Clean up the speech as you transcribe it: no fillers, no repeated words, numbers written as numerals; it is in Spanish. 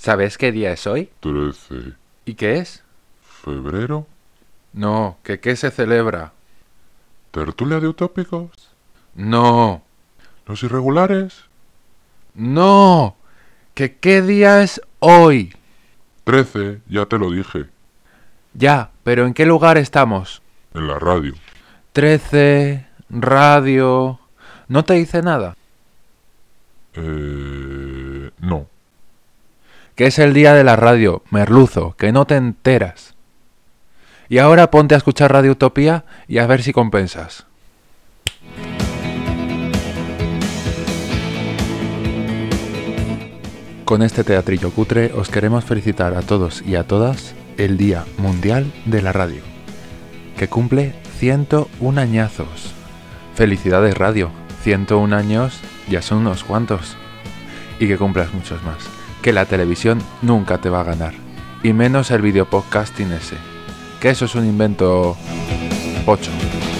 ¿Sabes qué día es hoy? 13 ¿Y qué es? febrero. No, que qué se celebra. ¿Tertulia de utópicos? No, ¿Los irregulares? no, que qué día es hoy. 13, ya te lo dije. Ya, pero ¿en qué lugar estamos? En la radio. 13, radio... ¿No te dice nada? No. Que es el día de la radio, merluzo, que no te enteras. Y ahora ponte a escuchar Radio Utopía y a ver si compensas. Con este teatrillo cutre os queremos felicitar a todos y a todas el Día Mundial de la Radio, que cumple 101 añazos. Felicidades radio, 101 años ya son unos cuantos. Y que cumplas muchos más. Que la televisión nunca te va a ganar. Y menos el videopodcasting ese. Que eso es un invento pocho.